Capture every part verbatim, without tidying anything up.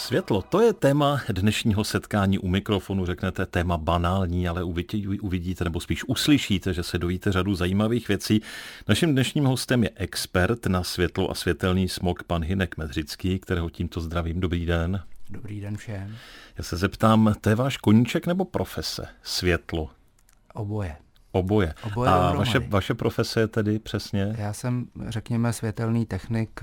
Světlo, to je téma dnešního setkání u mikrofonu. Řeknete téma banální, ale uvidíte, nebo spíš uslyšíte, že se dovíte řadu zajímavých věcí. Naším dnešním hostem je expert na světlo a světelný smog, pan Hynek Medřický, kterého tímto zdravím. Dobrý den. Dobrý den všem. Já se zeptám, to je váš koníček nebo profese? Světlo. Oboje. Oboje. Oboje a vaše, vaše profese je tedy přesně? Já jsem, řekněme, světelný technik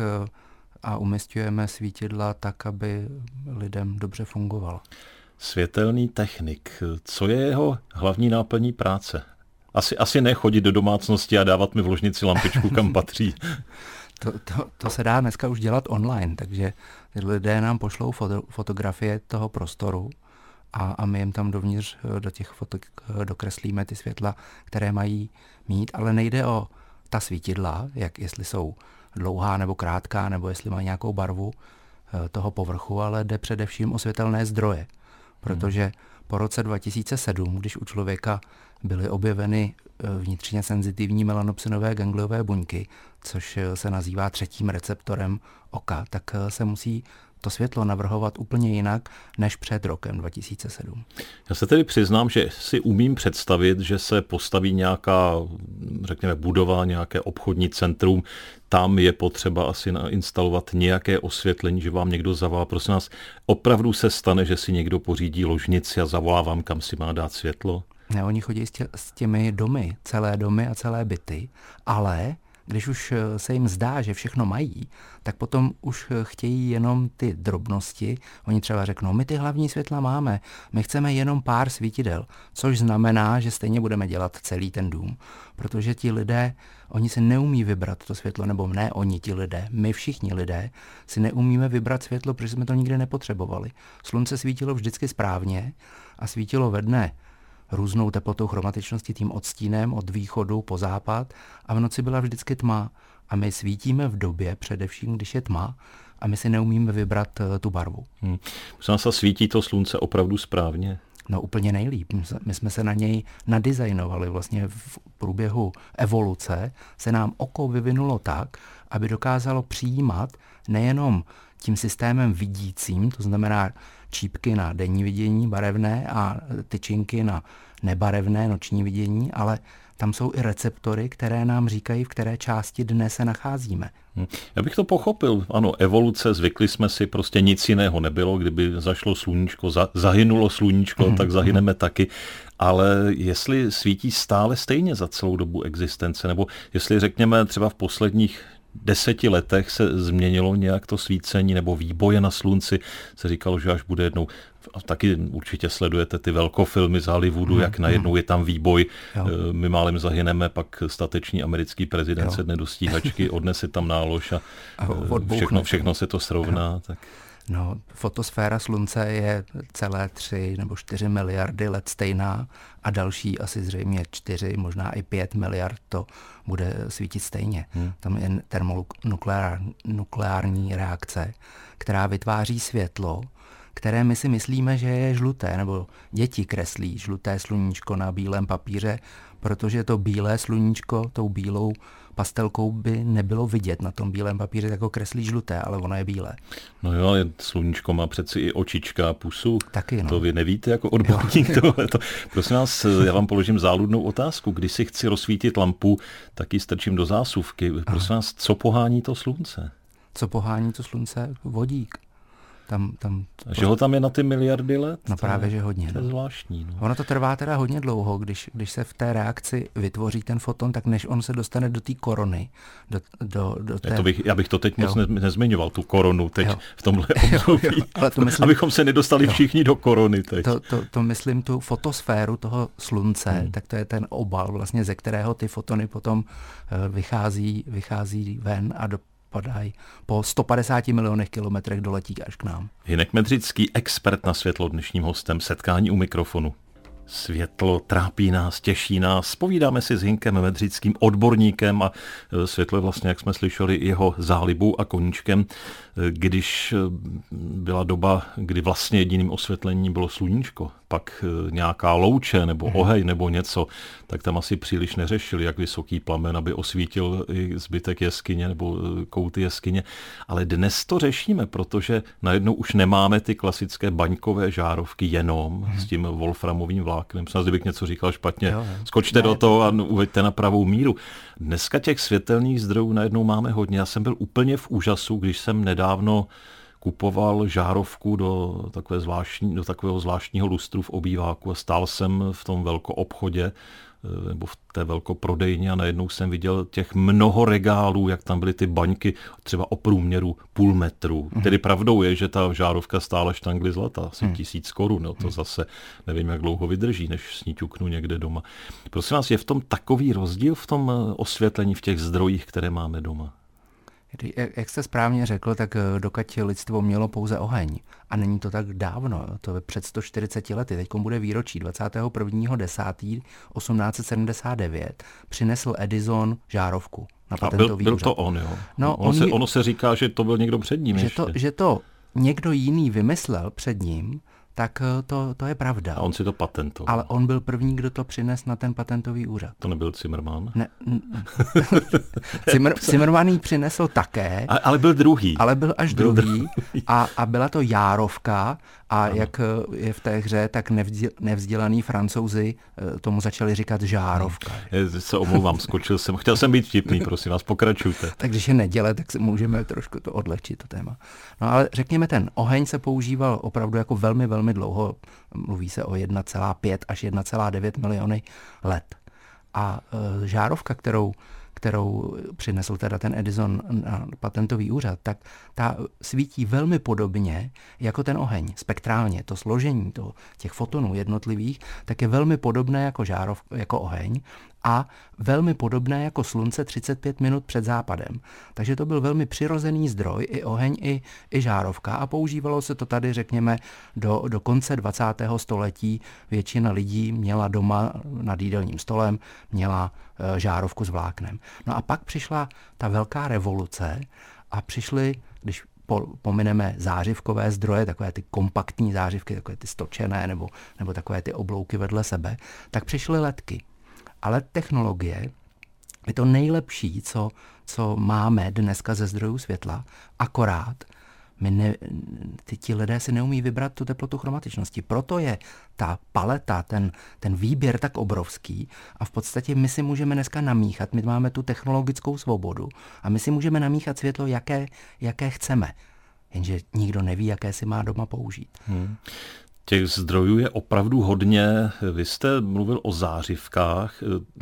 a umisťujeme svítidla tak, aby lidem dobře fungovalo. Světelný technik. Co je jeho hlavní náplní práce? Asi, asi ne chodit do domácnosti a dávat mi v ložnici lampičku, kam patří. To, to, to se dá dneska už dělat online, takže lidé nám pošlou foto, fotografie toho prostoru a, a my jim tam dovnitř do těch fotek dokreslíme ty světla, které mají mít, ale nejde o ta svítidla, jak jestli jsou dlouhá nebo krátká, nebo jestli mají nějakou barvu toho povrchu, ale jde především o světelné zdroje, protože po roce dva tisíce sedm, když u člověka byly objeveny vnitřně senzitivní melanopsinové gangliové buňky, což se nazývá třetím receptorem oka, tak se musí to světlo navrhovat úplně jinak než před rokem dva tisíce sedm. Já se tedy přiznám, že si umím představit, že se postaví nějaká, řekněme, budova, nějaké obchodní centrum. Tam je potřeba asi instalovat nějaké osvětlení, že vám někdo zavolá. Prosím nás, opravdu se stane, že si někdo pořídí ložnici a zavolá vám, kam si má dát světlo? Ne, oni chodí s těmi domy, celé domy a celé byty, ale když už se jim zdá, že všechno mají, tak potom už chtějí jenom ty drobnosti. Oni třeba řeknou, my ty hlavní světla máme, my chceme jenom pár svítidel, což znamená, že stejně budeme dělat celý ten dům, protože ti lidé, oni si neumí vybrat to světlo, nebo ne oni ti lidé, my všichni lidé si neumíme vybrat světlo, protože jsme to nikdy nepotřebovali. Slunce svítilo vždycky správně a svítilo ve dne různou teplotou, chromatičností, tím odstínem od východu po západ a v noci byla vždycky tma. A my svítíme v době, především když je tma, a my si neumíme vybrat tu barvu. Hmm. Musím se svítí to slunce opravdu správně? No úplně nejlíp. My jsme se na něj nadizajnovali. Vlastně v průběhu evoluce se nám oko vyvinulo tak, aby dokázalo přijímat nejenom tím systémem vidícím, to znamená čípky na denní vidění barevné a tyčinky na nebarevné noční vidění, ale tam jsou i receptory, které nám říkají, v které části dne se nacházíme. Já bych to pochopil. Ano, evoluce, zvykli jsme si, prostě nic jiného nebylo. Kdyby zašlo sluníčko, za, zahynulo sluníčko, mm. tak zahyneme mm. taky. Ale jestli svítí stále stejně za celou dobu existence, nebo jestli řekněme třeba v posledních deseti letech se změnilo nějak to svícení nebo výboje na slunci, se říkalo, že až bude jednou, a taky určitě sledujete ty velkofilmy z Hollywoodu, hmm, jak najednou je tam výboj, jo. My málem zahyneme, pak stateční americký prezident jo. sedne do stíhačky, odnese tam nálož a, a všechno, všechno se to srovná. Tak. No, fotosféra slunce je celé tři nebo čtyři miliardy let stejná a další asi zřejmě čtyři, možná i pět miliard to bude svítit stejně. Hmm. Tam je termonukleární reakce, která vytváří světlo, které my si myslíme, že je žluté, nebo děti kreslí žluté sluníčko na bílém papíře, protože to bílé sluníčko tou bílou pastelkou by nebylo vidět na tom bílém papíře, jako kreslí žluté, ale ono je bílé. No jo, ale sluníčko má přeci i očička a pusu. Taky, no. To vy nevíte jako odborník tohleto. Prosím vás, já vám položím záludnou otázku. Když si chci rozsvítit lampu, tak ji strčím do zásuvky. Prosím vás, co pohání to slunce? Co pohání to slunce? Vodík. Tam, tam, a že ho tam je na ty miliardy let? No právě, že hodně. To je zvláštní. No. Ono to trvá teda hodně dlouho, když, když se v té reakci vytvoří ten foton, tak než on se dostane do té korony. Do, do, do té... to bych, já bych to teď jo. moc ne, nezmiňoval, tu koronu teď jo. v tomhle období. Jo, jo. Ale to myslím, abychom se nedostali jo. všichni do korony teď. To, to, to myslím tu fotosféru toho slunce, hmm. tak to je ten obal, vlastně, ze kterého ty fotony potom vychází, vychází ven a do padají po sto padesáti milionech kilometrech doletí až k nám. Hynek Medřický, expert na světlo, dnešním hostem setkání u mikrofonu. Světlo trápí nás, těší nás. Povídáme si s Hynkem Medřickým, odborníkem, a světlo je vlastně, jak jsme slyšeli, jeho zálibou a koníčkem. Když byla doba, kdy vlastně jediným osvětlením bylo sluníčko, pak nějaká louče nebo oheň nebo něco, tak tam asi příliš neřešili, jak vysoký plamen, aby osvítil i zbytek jeskyně nebo kouty jeskyně. Ale dnes to řešíme, protože najednou už nemáme ty klasické baňkové žárovky jenom hmm. s tím wolframovým vláknem. Snad kdybych něco říkal špatně, jo, skočte ne, do toho a uveďte na pravou míru. Dneska těch světelných zdrojů najednou máme hodně. Já jsem byl úplně v úžasu, když jsem nedávno kupoval žárovku do, takové zvláštní, do takového zvláštního lustru v obýváku a stál jsem v tom velkoobchodě nebo v té velkoprodejně a najednou jsem viděl těch mnoho regálů, jak tam byly ty baňky třeba o průměru půl metru. Mm. Tedy pravdou je, že ta žárovka stála štangli zlata, asi mm. tisíc korun. No to mm. zase nevím, jak dlouho vydrží, než s ní ťuknu někde doma. Prosím vás, je v tom takový rozdíl v tom osvětlení, v těch zdrojích, které máme doma? Jak jste správně řekl, tak dokud lidstvo mělo pouze oheň, a není to tak dávno, to je před sto čtyřiceti lety, teď bude výročí dvacátého prvního desátého osmnáct set sedmdesát devět, přinesl Edison žárovku na patentový byl, byl úřad. to on, jo? No, ono, on se, ji, ono se říká, že to byl někdo před ním že ještě. To, že to někdo jiný vymyslel před ním, tak to, to je pravda. A on si to patentoval. Ale on byl první, kdo to přines na ten patentový úřad. To nebyl Zimmermann? Ne, Zimmer, Zimmermann ji přinesl také. A, ale byl druhý. Ale byl až byl druhý. druhý. A, a byla to járovka a ano. Jak je v té hře, tak nevzdělaný Francouzi tomu začali říkat žárovka. Já se omlouvám, skočil jsem. Chtěl jsem být vtipný, prosím vás, pokračujte. Tak když je neděle, tak se můžeme trošku to odlehčit, to téma. No ale řekněme, ten oheň se používal opravdu jako velmi, velmi dlouho. Mluví se o jedna celá pět až jedna celá devět miliony let. A e, žárovka, kterou, kterou přinesl teda ten Edison na patentový úřad, tak ta svítí velmi podobně jako ten oheň. Spektrálně to složení to, těch fotonů jednotlivých, tak je velmi podobné jako, žárov, jako oheň a velmi podobné jako slunce třicet pět minut před západem. Takže to byl velmi přirozený zdroj, i oheň, i, i žárovka a používalo se to tady, řekněme, do, do konce dvacátého století. Většina lidí měla doma nad jídelním stolem, měla e, žárovku s vláknem. No a pak přišla ta velká revoluce a přišly, když po, pomineme zářivkové zdroje, takové ty kompaktní zářivky, takové ty stočené nebo, nebo takové ty oblouky vedle sebe, tak přišly ledky. Ale technologie je to nejlepší, co, co máme dneska ze zdrojů světla, akorát my ne, ty, ti lidé si neumí vybrat tu teplotu chromatičnosti. Proto je ta paleta, ten, ten výběr tak obrovský a v podstatě my si můžeme dneska namíchat, my máme tu technologickou svobodu a my si můžeme namíchat světlo, jaké, jaké chceme. Jenže nikdo neví, jaké si má doma použít. Hmm. Těch zdrojů je opravdu hodně. Vy jste mluvil o zářivkách.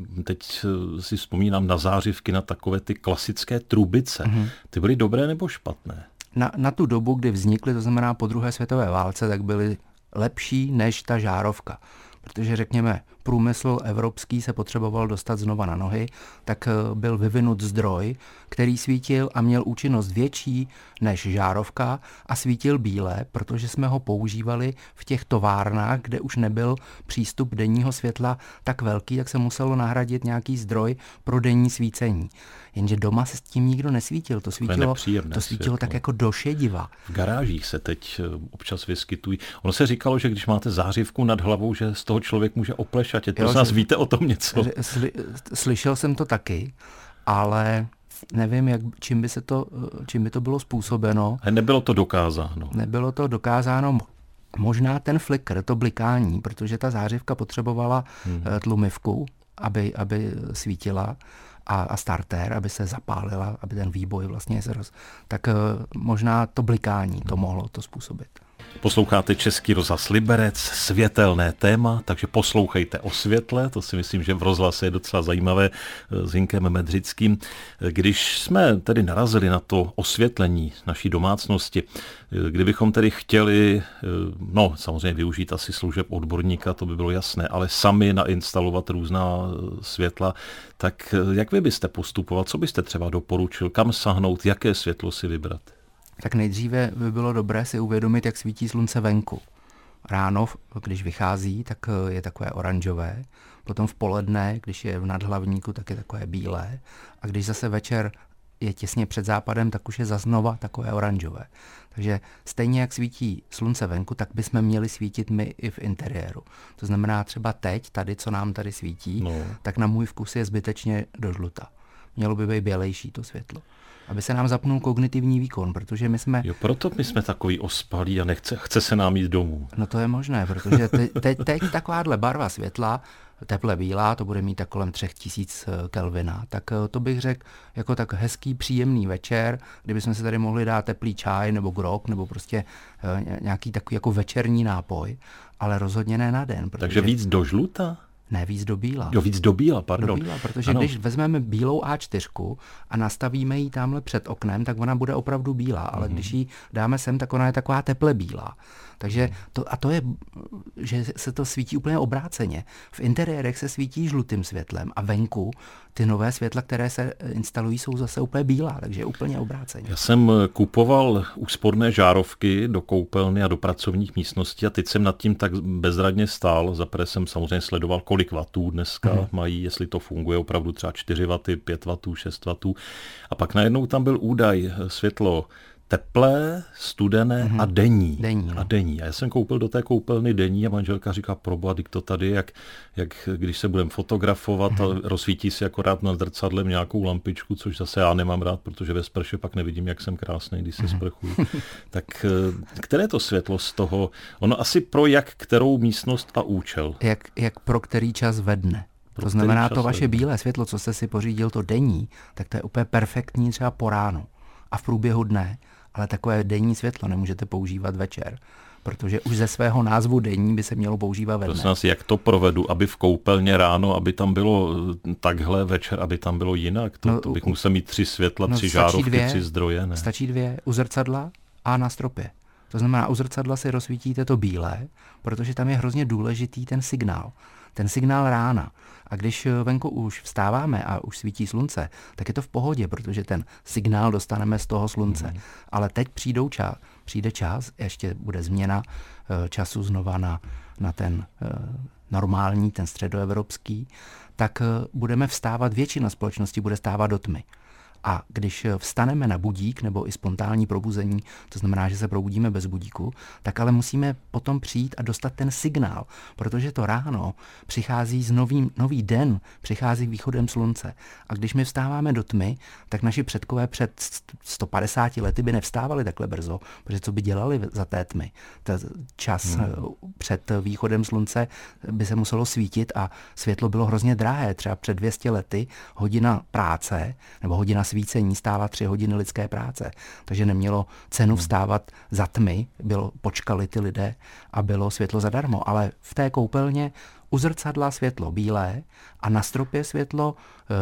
Teď si vzpomínám na zářivky, na takové ty klasické trubice. Mm-hmm. Ty byly dobré nebo špatné? Na, na tu dobu, kdy vznikly, to znamená po druhé světové válce, tak byly lepší než ta žárovka. Protože řekněme, průmysl evropský se potřeboval dostat znova na nohy, tak byl vyvinut zdroj, který svítil a měl účinnost větší než žárovka a svítil bíle, protože jsme ho používali v těch továrnách, kde už nebyl přístup denního světla tak velký, tak se muselo nahradit nějaký zdroj pro denní svícení. Jenže doma se s tím nikdo nesvítil, to svítilo, to svítilo tak jako do šediva. V garážích se teď občas vyskytují. Ono se říkalo, že když máte zářivku nad hlavou, že z toho člověk může oplešatět. Prosím nás, víte o tom něco? Sly, slyšel jsem to taky, ale nevím, jak, čím by se to, čím by to bylo způsobeno. A nebylo to dokázáno. Nebylo to dokázáno. Možná ten flicker, to blikání, protože ta zářivka potřebovala hmm. tlumivku, aby, aby svítila a, a starter, aby se zapálila, aby ten výboj vlastně se roz... Tak možná to blikání to mohlo to způsobit. Posloucháte Český rozhlas Liberec, světelné téma, takže poslouchejte o světle, to si myslím, že v rozhlase je docela zajímavé s Hinkem Medřickým. Když jsme tedy narazili na to osvětlení naší domácnosti, kdybychom tedy chtěli, no samozřejmě využít asi služeb odborníka, to by bylo jasné, ale sami nainstalovat různá světla, tak jak vy byste postupoval, co byste třeba doporučil, kam sahnout, jaké světlo si vybrat? Tak nejdříve by bylo dobré si uvědomit, jak svítí slunce venku. Ráno, když vychází, tak je takové oranžové, potom v poledne, když je v nadhlavníku, tak je takové bílé a když zase večer je těsně před západem, tak už je zaznova takové oranžové. Takže stejně jak svítí slunce venku, tak bychom měli svítit my i v interiéru. To znamená třeba teď, tady, co nám tady svítí, no. tak na můj vkus je zbytečně do žluta. Mělo by být bělejší to světlo. Aby se nám zapnul kognitivní výkon, protože my jsme... Jo, proto my jsme takový ospalí a nechce, chce se nám jít domů. No to je možné, protože teď te, teď takováhle barva světla, teple bílá, to bude mít tak kolem třech tisíc Kelvina, tak to bych řekl jako tak hezký, příjemný večer, kdybychom si tady mohli dát teplý čaj nebo grog, nebo prostě nějaký takový jako večerní nápoj, ale rozhodně ne na den. Protože... Takže víc do žluta? Ne, víc do bíla. Jo, víc do bíla, pardon. Do bíla, protože ano. Když vezmeme bílou á čtyři a nastavíme ji tamhle před oknem, tak ona bude opravdu bílá, ale mm. když ji dáme sem, tak ona je taková teple bílá. Takže to, a to je, že se to svítí úplně obráceně. V interiérech se svítí žlutým světlem a venku ty nové světla, které se instalují, jsou zase úplně bílá, takže úplně obráceně. Já jsem kupoval úsporné žárovky do koupelny a do pracovních místností a teď jsem nad tím tak bezradně stál. Zaprvé jsem samozřejmě sledoval, kolik vatů dneska hmm. mají, jestli to funguje opravdu třeba čtyři waty, pět wattů, šest wattů. A pak najednou tam byl údaj světlo teplé, studené mm-hmm. a denní. denní no. A denní. A já jsem koupil do té koupelny denní a manželka říká, proboha, to tady, jak, jak když se budeme fotografovat mm-hmm. a rozsvítí si akorát nad zrcadlem nějakou lampičku, což zase já nemám rád, protože ve sprše pak nevidím, jak jsem krásný, když se mm-hmm. sprchuji. Tak které to světlo z toho, ono asi pro jak kterou místnost a účel? Jak, jak pro který čas ve dne. Pro to znamená, to vaše vedne. Bílé světlo, co jste si pořídil, to denní, tak to je úplně perfektní třeba po ránu a v průběhu dne. Ale takové denní světlo nemůžete používat večer, protože už ze svého názvu denní by se mělo používat ve dne. Prosím nás, jak to provedu, aby v koupelně ráno, aby tam bylo takhle večer, aby tam bylo jinak? To, no, to bych musel mít tři světla, no, tři žárovky, dvě, tři zdroje. Ne? Stačí dvě u zrcadla a na stropě. To znamená, u zrcadla si rozsvítíte to bílé, protože tam je hrozně důležitý ten signál. Ten signál rána. A když venku už vstáváme a už svítí slunce, tak je to v pohodě, protože ten signál dostaneme z toho slunce. Mm. Ale teď přijdou čas, přijde čas, ještě bude změna času znova na, na ten normální, ten středoevropský, tak budeme vstávat, většina společnosti bude stávat do tmy. A když vstaneme na budík nebo i spontánní probuzení, to znamená, že se probudíme bez budíku, tak ale musíme potom přijít a dostat ten signál, protože to ráno přichází s novým, nový den, přichází východem slunce. A když my vstáváme do tmy, tak naši předkové před sto padesáti lety by nevstávali takhle brzo, protože co by dělali za té tmy? Ten čas hmm. před východem slunce by se muselo svítit a světlo bylo hrozně drahé. Třeba před dvěma sty lety hodina práce nebo hodina svícení stála tři hodiny lidské práce. Takže nemělo cenu vstávat za tmy, bylo, počkali ty lidé a bylo světlo zadarmo. Ale v té koupelně u zrcadla světlo bílé a na stropě světlo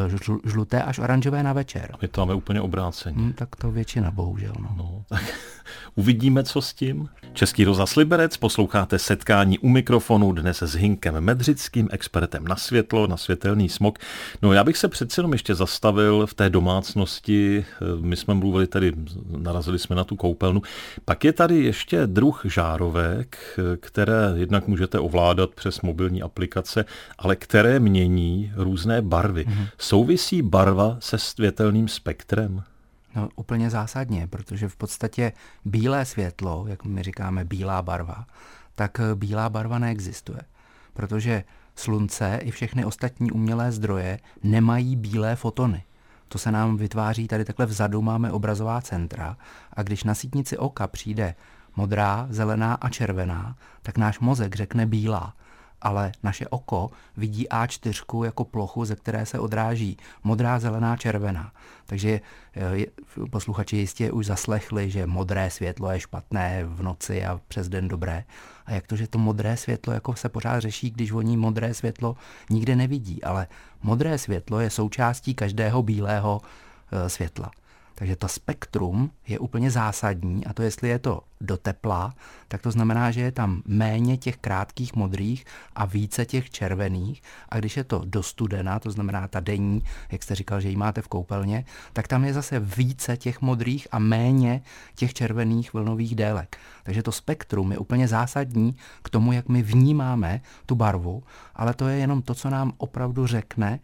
žluté až oranžové na večer. My to máme úplně obráceně. Hmm, tak to většina, bohužel. No. No, tak uvidíme, co s tím. Český rozhlas Liberec, posloucháte Setkání u mikrofonu dnes s Hinkem Medřickým, expertem na světlo, na světelný smog. No, já bych se přece jenom ještě zastavil v té domácnosti. My jsme mluvili tady, narazili jsme na tu koupelnu. Pak je tady ještě druh žárovek, které jednak můžete ovládat přes mobilní aplikace, ale které mění různé barvy. Mm-hmm. Souvisí barva se světelným spektrem? No, úplně zásadně, protože v podstatě bílé světlo, jak my říkáme bílá barva, tak bílá barva neexistuje. Protože slunce i všechny ostatní umělé zdroje nemají bílé fotony. To se nám vytváří tady takhle vzadu, máme obrazová centra a když na sítnici oka přijde modrá, zelená a červená, tak náš mozek řekne bílá. Ale naše oko vidí á čtyři jako plochu, ze které se odráží modrá, zelená, červená. Takže je, posluchači jistě už zaslechli, že modré světlo je špatné v noci a přes den dobré. A jak to, že to modré světlo jako se pořád řeší, když oni modré světlo nikde nevidí. Ale modré světlo je součástí každého bílého e, světla. Takže to spektrum je úplně zásadní a to, jestli je to do tepla, tak to znamená, že je tam méně těch krátkých modrých a více těch červených. A když je to do studena, to znamená ta denní, jak jste říkal, že ji máte v koupelně, tak tam je zase více těch modrých a méně těch červených vlnových délek. Takže to spektrum je úplně zásadní k tomu, jak my vnímáme tu barvu, ale to je jenom to, co nám opravdu řekne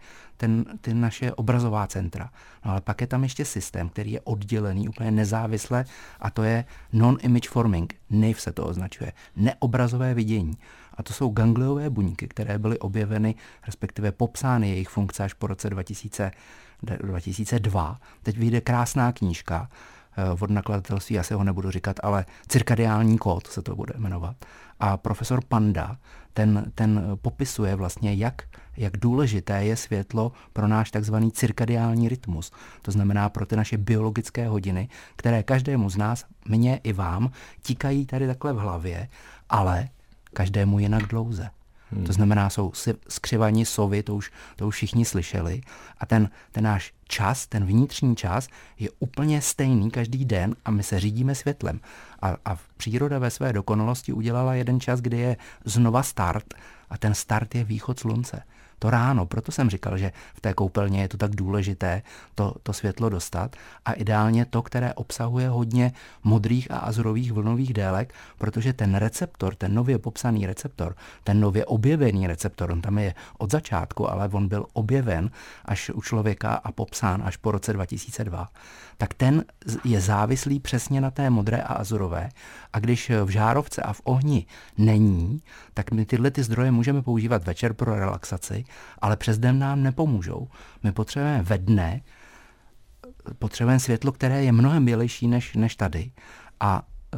ten, ty naše obrazová centra. No ale pak je tam ještě systém, který je oddělený úplně nezávisle a to je non-image forming. N I F se to označuje. Neobrazové vidění. A to jsou gangliové buňky, které byly objeveny, respektive popsány jejich funkce až po roce dva tisíce, dva tisíce dva. Teď vyjde krásná knížka od nakladatelství, já se ho nebudu říkat, ale cirkadiální kód se to bude jmenovat. A profesor Panda, ten, ten popisuje vlastně, jak, jak důležité je světlo pro náš takzvaný cirkadiální rytmus. To znamená pro ty naše biologické hodiny, které každému z nás, mně i vám, tikají tady takhle v hlavě, ale každému jinak dlouze. Hmm. To znamená, jsou skřivaní sovy, to už, to už všichni slyšeli. A ten, ten náš čas, ten vnitřní čas je úplně stejný každý den a my se řídíme světlem. A, a příroda ve své dokonalosti udělala jeden čas, kdy je znova start a ten start je východ slunce. To ráno, proto jsem říkal, že v té koupelně je to tak důležité to, to světlo dostat a ideálně to, které obsahuje hodně modrých a azurových vlnových délek, protože ten receptor, ten nově popsaný receptor, ten nově objevený receptor, on tam je od začátku, ale on byl objeven až u člověka a popsán až po roce dva tisíce dva, tak ten je závislý přesně na té modré a azurové a když v žárovce a v ohni není, tak my tyhle ty zdroje můžeme používat večer pro relaxaci, ale přes den nám nepomůžou. My potřebujeme ve dne, potřebujeme světlo, které je mnohem bělejší než, než tady a e,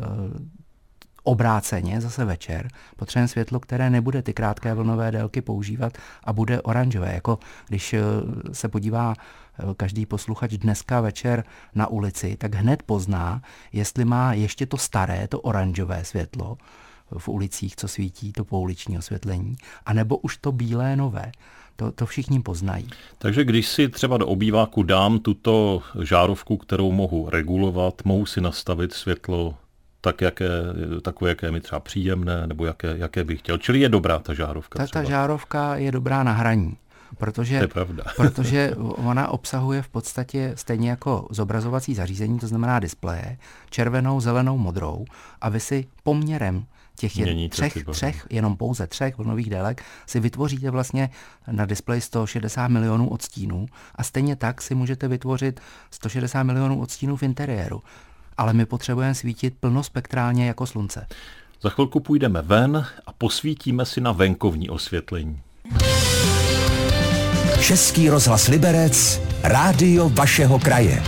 obráceně zase večer potřebujeme světlo, které nebude ty krátké vlnové délky používat a bude oranžové. Jako když se podívá každý posluchač dneska večer na ulici, tak hned pozná, jestli má ještě to staré, to oranžové světlo v ulicích, co svítí, to pouliční osvětlení, anebo už to bílé nové. To, to všichni poznají. Takže když si třeba do obýváku dám tuto žárovku, kterou mohu regulovat, mohu si nastavit světlo tak, jaké, takové, jaké je mi třeba příjemné, nebo jaké, jaké bych chtěl. Čili je dobrá ta žárovka. Ta, ta žárovka je dobrá na hraní. Protože, protože ona obsahuje v podstatě stejně jako zobrazovací zařízení, to znamená displeje, červenou, zelenou, modrou a vy si poměrem těch je třech, třech, jenom pouze třech vlnových délek si vytvoříte vlastně na displeji sto šedesát milionů odstínů a stejně tak si můžete vytvořit sto šedesát milionů odstínů v interiéru. Ale my potřebujeme svítit plnospektrálně jako slunce. Za chvilku půjdeme ven a posvítíme si na venkovní osvětlení. Český rozhlas Liberec, rádio vašeho kraje.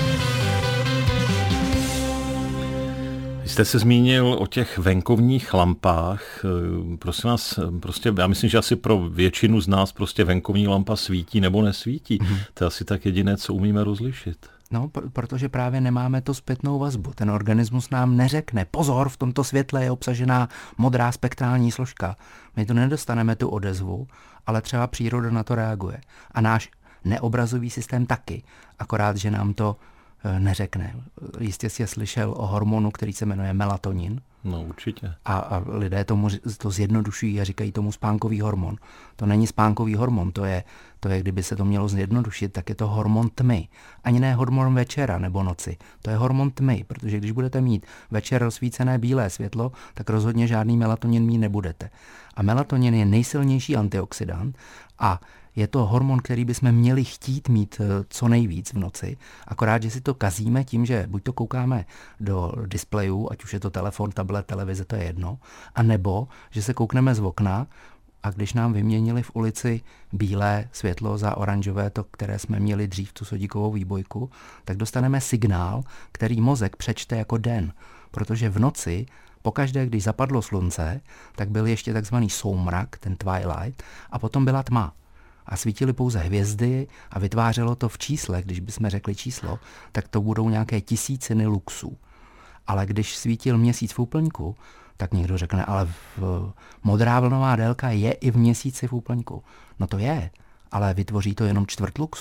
Jste se zmínil o těch venkovních lampách. Prosím vás, prostě, já myslím, že asi pro většinu z nás prostě venkovní lampa svítí nebo nesvítí. Mm-hmm. To je asi tak jediné, co umíme rozlišit. No, protože právě nemáme tu zpětnou vazbu. Ten organismus nám neřekne, pozor, v tomto světle je obsažená modrá spektrální složka. My to nedostaneme tu odezvu, ale třeba příroda na to reaguje. A náš neobrazový systém taky, akorát, že nám to neřekne. Jistě jsi slyšel o hormonu, který se jmenuje melatonin. No určitě. A, a lidé tomu to zjednodušují a říkají tomu spánkový hormon. To není spánkový hormon, to je, to je, kdyby se to mělo zjednodušit, tak je to hormon tmy. Ani ne hormon večera nebo noci. To je hormon tmy, protože když budete mít večer rozsvícené bílé světlo, tak rozhodně žádný melatonin mít nebudete. A melatonin je nejsilnější antioxidant a je to hormon, který bychom měli chtít mít co nejvíc v noci, akorát, že si to kazíme tím, že buď to koukáme do displejů, ať už je to telefon, tablet, televize, to je jedno, a nebo, že se koukneme z okna a když nám vyměnili v ulici bílé světlo za oranžové, to, které jsme měli dřív, tu sodíkovou výbojku, tak dostaneme signál, který mozek přečte jako den, protože v noci pokaždé, když zapadlo slunce, tak byl ještě takzvaný soumrak, ten twilight, a potom byla tma. A svítily pouze hvězdy a vytvářelo to v číslech, když bychom řekli číslo, tak to budou nějaké tisíciny luxů. Ale když svítil měsíc v úplňku, tak někdo řekne, ale v, modrá vlnová délka je i v měsíci v úplňku. No to je, ale vytvoří to jenom čtvrt luxu.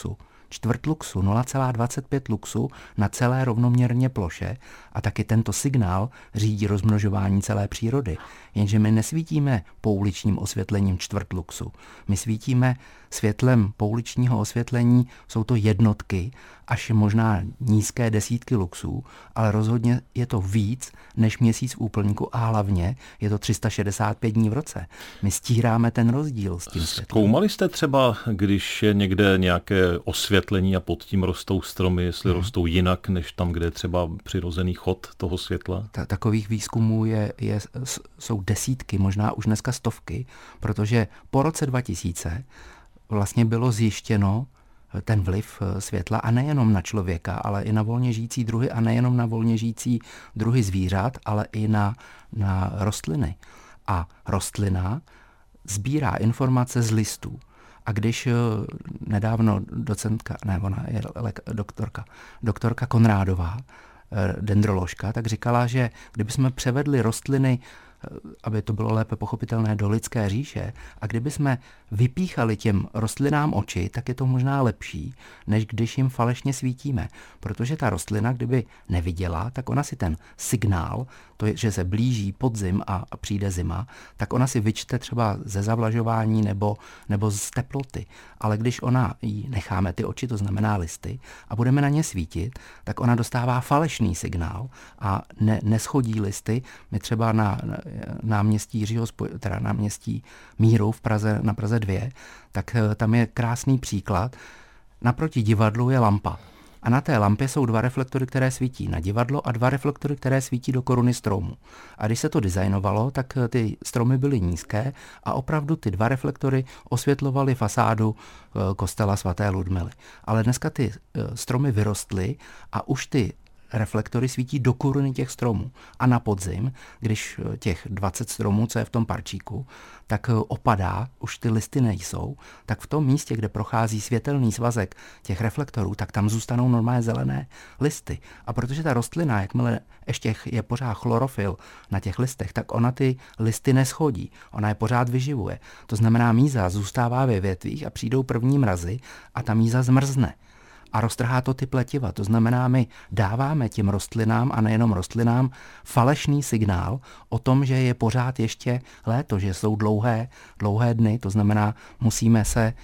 čtvrt luxu, nula celá dvacet pět luxu na celé rovnoměrně ploše a taky tento signál řídí rozmnožování celé přírody. Jenže my nesvítíme pouličním osvětlením čtvrt luxu. My svítíme světlem pouličního osvětlení, jsou to jednotky, až možná nízké desítky luxů, ale rozhodně je to víc než měsíc v úplňku a hlavně je to tři sta šedesát pět dní v roce. My stíráme ten rozdíl s tím světlem. Zkoumali jste třeba, když je někde nějaké osvětlení a pod tím rostou stromy, jestli hmm. rostou jinak, než tam, kde je třeba přirozený chod toho světla? Ta, takových výzkumů je, je, jsou desítky, možná už dneska stovky, protože po roce dva tisíce vlastně bylo zjištěno ten vliv světla a nejenom na člověka, ale i na volně žijící druhy a nejenom na volně žijící druhy zvířat, ale i na, na rostliny. A rostlina sbírá informace z listů. A když nedávno docentka, ne, ona je doktorka, doktorka Konrádová, dendroložka, tak říkala, že kdybychom převedli rostliny, aby to bylo lépe pochopitelné, do lidské říše, a kdyby jsme vypíchali těm rostlinám oči, tak je to možná lepší, než když jim falešně svítíme. Protože ta rostlina, kdyby neviděla, tak ona si ten signál, to je, že se blíží podzim a, a přijde zima, tak ona si vyčte třeba ze zavlažování nebo, nebo z teploty. Ale když ona jí necháme ty oči, to znamená listy, a budeme na ně svítit, tak ona dostává falešný signál a ne, neschodí listy. My třeba na, na náměstí Jiřího, teda náměstí Míru v Praze, na Praze dvě, tak tam je krásný příklad. Naproti divadlu je lampa. A na té lampě jsou dva reflektory, které svítí na divadlo a dva reflektory, které svítí do koruny stromu. A když se to designovalo, tak ty stromy byly nízké a opravdu ty dva reflektory osvětlovaly fasádu kostela svaté Ludmily. Ale dneska ty stromy vyrostly a už ty reflektory svítí do koruny těch stromů. A na podzim, když těch dvacet stromů, co je v tom parčíku, tak opadá, už ty listy nejsou, tak v tom místě, kde prochází světelný svazek těch reflektorů, tak tam zůstanou normálně zelené listy. A protože ta rostlina, jakmile ještě je pořád chlorofyl na těch listech, tak ona ty listy neschodí. Ona je pořád vyživuje. To znamená, míza zůstává ve větvích a přijdou první mrazy a ta míza zmrzne. A roztrhá to ty pletiva. To znamená, my dáváme těm rostlinám a nejenom rostlinám falešný signál o tom, že je pořád ještě léto, že jsou dlouhé, dlouhé dny. To znamená, musíme se e,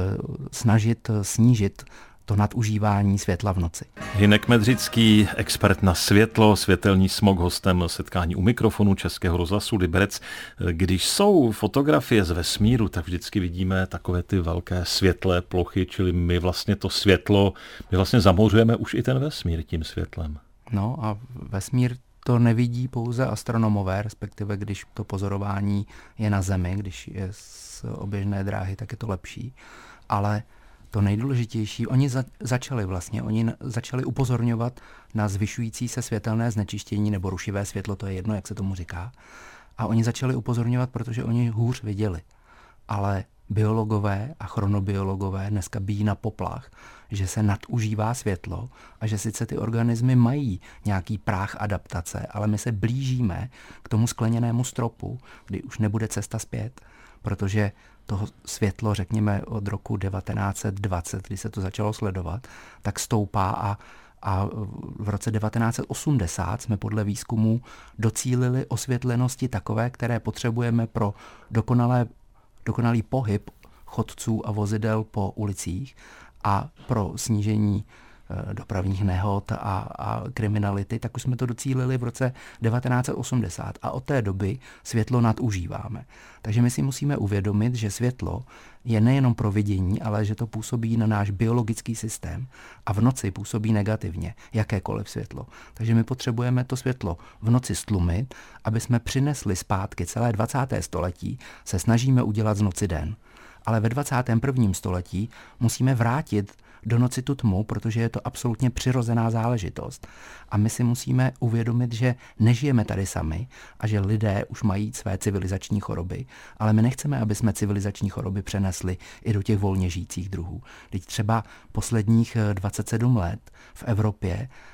snažit snížit to nadužívání světla v noci. Hynek Medřický, expert na světlo, světelný smog, hostem setkání u mikrofonu Českého rozhlasu Liberec. Když jsou fotografie z vesmíru, tak vždycky vidíme takové ty velké světlé plochy, čili my vlastně to světlo, my vlastně zamořujeme už i ten vesmír tím světlem. No a vesmír to nevidí pouze astronomové, respektive když to pozorování je na Zemi, když je z oběžné dráhy, tak je to lepší. Ale to nejdůležitější, oni za, začali vlastně, oni na, začali upozorňovat na zvyšující se světelné znečištění nebo rušivé světlo, to je jedno, jak se tomu říká. A oni začali upozorňovat, protože oni hůř viděli. Ale biologové a chronobiologové dneska bijí na poplach, že se nadužívá světlo a že sice ty organismy mají nějaký práh adaptace, ale my se blížíme k tomu skleněnému stropu, kdy už nebude cesta zpět, protože toho světlo, řekněme od roku devatenáct set dvacet, kdy se to začalo sledovat, tak stoupá a, a v roce devatenáct set osmdesát jsme podle výzkumů docílili osvětlenosti takové, které potřebujeme pro dokonalé, dokonalý pohyb chodců a vozidel po ulicích a pro snížení dopravních nehod a, a kriminality, tak už jsme to docílili v roce devatenáct set osmdesát a od té doby světlo nadužíváme. Takže my si musíme uvědomit, že světlo je nejenom pro vidění, ale že to působí na náš biologický systém a v noci působí negativně, jakékoliv světlo. Takže my potřebujeme to světlo v noci stlumit, aby jsme přinesli zpátky celé dvacáté století, se snažíme udělat z noci den. Ale ve dvacátém prvním století musíme vrátit do noci tu tmu, protože je to absolutně přirozená záležitost. A my si musíme uvědomit, že nežijeme tady sami a že lidé už mají své civilizační choroby, ale my nechceme, aby jsme civilizační choroby přenesli i do těch volně žijících druhů. Teď třeba posledních dvacet sedm let v Evropě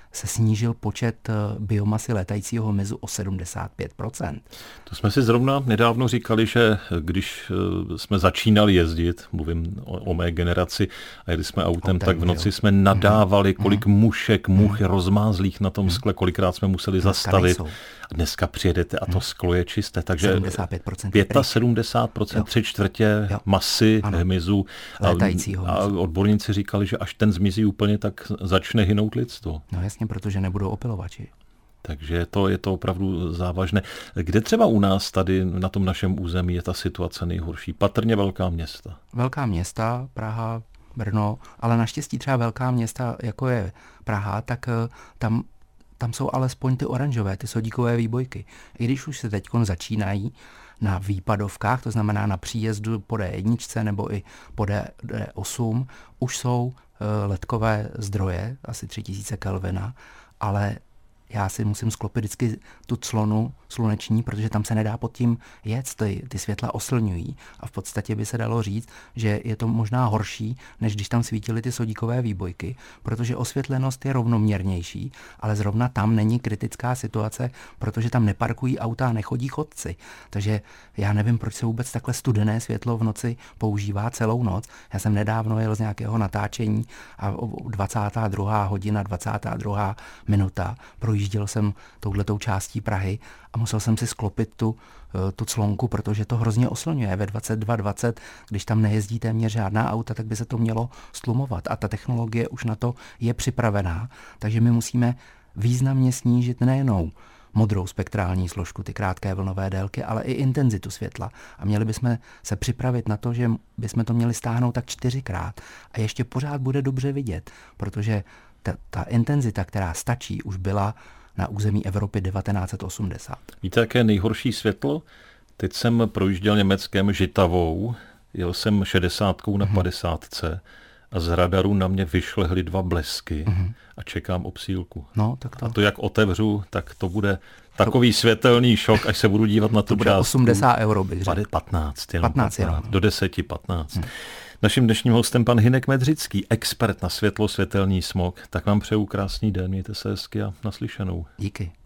se snížil počet biomasy létajícího hmyzu o sedmdesát pět procent. To jsme si zrovna nedávno říkali, že když jsme začínali jezdit, mluvím o, o mé generaci, a jeli jsme autem, autem tak v noci jo. jsme nadávali, kolik mm. mušek, much mm. rozmázlých na tom mm. skle, kolikrát jsme museli dneska zastavit. Nejsou. A dneska přijedete a to sklo je čisté, takže sedmdesát pět procent sedmdesát pět procent tři čtvrtě jo. masy ano. hmyzu. Létajícího a, a odborníci říkali, že až ten zmizí úplně, tak začne hynout lidstvo. No jasně, protože nebudou opilovači. Takže to je to opravdu závažné. Kde třeba u nás tady na tom našem území je ta situace nejhorší? Patrně velká města. Velká města, Praha, Brno, ale naštěstí třeba velká města, jako je Praha, tak tam, tam jsou alespoň ty oranžové, ty sodíkové výbojky. I když už se teď začínají na výpadovkách, to znamená na příjezdu po D jedna nebo i po D osm, už jsou ledkové zdroje, asi tři tisíce Kelvina, ale já si musím sklopit vždycky tu clonu sluneční, protože tam se nedá pod tím jet, ty, ty světla oslňují a v podstatě by se dalo říct, že je to možná horší, než když tam svítily ty sodíkové výbojky, protože osvětlenost je rovnoměrnější, ale zrovna tam není kritická situace, protože tam neparkují auta a nechodí chodci. Takže já nevím, proč se vůbec takhle studené světlo v noci používá celou noc. Já jsem nedávno jel z nějakého natáčení a dvacátá druhá hodina, dvacátá druhá minuta projížděl jsem touhletou částí Prahy a musel jsem si sklopit tu, tu clonku, protože to hrozně oslňuje. Ve dvacet dva dvacet, když tam nejezdí téměř žádná auta, tak by se to mělo stlumovat. A ta technologie už na to je připravená. Takže my musíme významně snížit nejenom modrou spektrální složku, ty krátké vlnové délky, ale i intenzitu světla. A měli bychom se připravit na to, že bychom to měli stáhnout tak čtyřikrát. A ještě pořád bude dobře vidět, protože ta, ta intenzita, která stačí, už byla na území Evropy devatenáct set osmdesát. Víte, jaké je nejhorší světlo? Teď jsem projížděl Německém Žitavou, jel jsem šedesátkou na padesátce a z radaru na mě vyšlehly dva blesky uh-huh. a čekám obsílku. No, tak to... A to jak otevřu, tak to bude takový to... světelný šok, až se budu dívat na tu to bude částku. osmdesát euro, bych řekl. patnáct, jenom patnáct, patnáct jenom. Do deseti patnáct. Hmm. Naším dnešním hostem pan Hynek Medřický, expert na světlo, světelný smog. Tak vám přeju krásný den, mějte se hezky a naslyšenou. Díky.